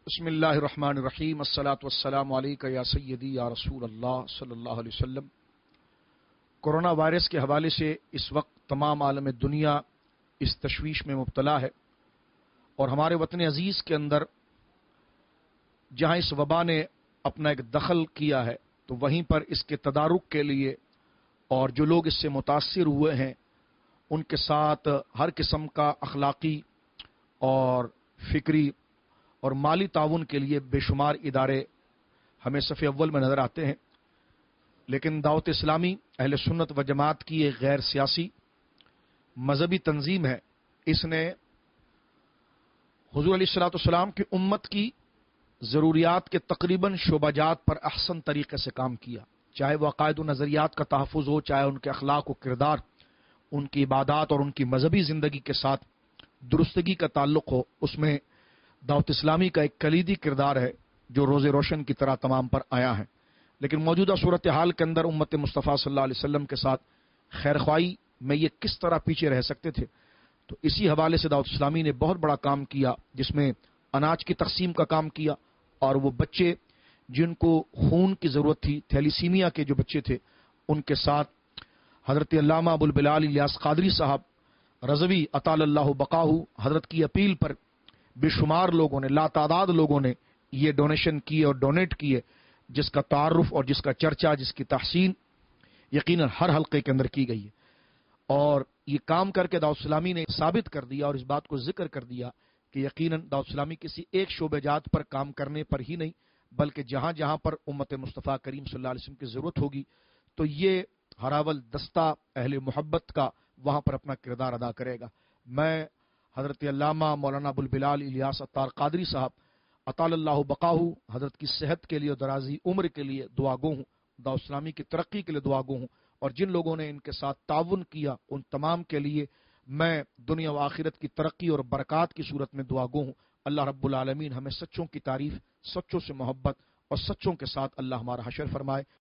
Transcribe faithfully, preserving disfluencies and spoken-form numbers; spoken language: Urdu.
بسم اللہ الرحمن الرحیم، الصلاۃ والسلام علیک یا سیدی یا رسول اللہ صلی اللہ علیہ وسلم۔ کورونا وائرس کے حوالے سے اس وقت تمام عالم دنیا اس تشویش میں مبتلا ہے، اور ہمارے وطن عزیز کے اندر جہاں اس وبا نے اپنا ایک دخل کیا ہے تو وہیں پر اس کے تدارک کے لیے اور جو لوگ اس سے متاثر ہوئے ہیں ان کے ساتھ ہر قسم کا اخلاقی اور فکری اور مالی تعاون کے لیے بے شمار ادارے ہمیں صف اول میں نظر آتے ہیں، لیکن دعوت اسلامی اہل سنت و جماعت کی ایک غیر سیاسی مذہبی تنظیم ہے۔ اس نے حضور علیہ الصلوۃ والسلام کی امت کی ضروریات کے تقریباً شعبہ جات پر احسن طریقے سے کام کیا، چاہے وہ عقائد و نظریات کا تحفظ ہو، چاہے ان کے اخلاق و کردار، ان کی عبادات اور ان کی مذہبی زندگی کے ساتھ درستگی کا تعلق ہو۔ اس میں دعوت اسلامی کا ایک کلیدی کردار ہے جو روز روشن کی طرح تمام پر آیا ہے۔ لیکن موجودہ صورتحال کے اندر امت مصطفیٰ صلی اللہ علیہ وسلم کے ساتھ خیر خواہی میں یہ کس طرح پیچھے رہ سکتے تھے، تو اسی حوالے سے دعوت اسلامی نے بہت بڑا کام کیا، جس میں اناج کی تقسیم کا کام کیا، اور وہ بچے جن کو خون کی ضرورت تھی، تھیلیسیمیا کے جو بچے تھے، ان کے ساتھ حضرت علامہ ابو البلال الیاس قادری صاحب رضوی اطال اللہ بقاہ حضرت کی اپیل پر بے شمار لوگوں نے، لا تعداد لوگوں نے یہ ڈونیشن کیے اور ڈونیٹ کیے، جس کا تعارف اور جس کا چرچا، جس کی تحسین یقیناً ہر حلقے کے اندر کی گئی ہے۔ اور یہ کام کر کے دعوت اسلامی نے ثابت کر دیا اور اس بات کو ذکر کر دیا کہ یقیناً دعوت اسلامی کسی ایک شعبہ جات پر کام کرنے پر ہی نہیں، بلکہ جہاں جہاں پر امت مصطفیٰ کریم صلی اللہ علیہ وسلم کی ضرورت ہوگی تو یہ ہراول دستہ اہل محبت کا وہاں پر اپنا کردار ادا کرے گا۔ میں حضرت علامہ مولانا ابو البلال الیاس عطار قادری صاحب اطال اللہ بقاہ حضرت کی صحت کے لیے اور درازی عمر کے لیے دعا گو ہوں، دعوت اسلامی کی ترقی کے لیے دعا گو ہوں، اور جن لوگوں نے ان کے ساتھ تعاون کیا ان تمام کے لیے میں دنیا و آخرت کی ترقی اور برکات کی صورت میں دعا گو ہوں۔ اللہ رب العالمین ہمیں سچوں کی تعریف، سچوں سے محبت اور سچوں کے ساتھ اللہ ہمارا حشر فرمائے۔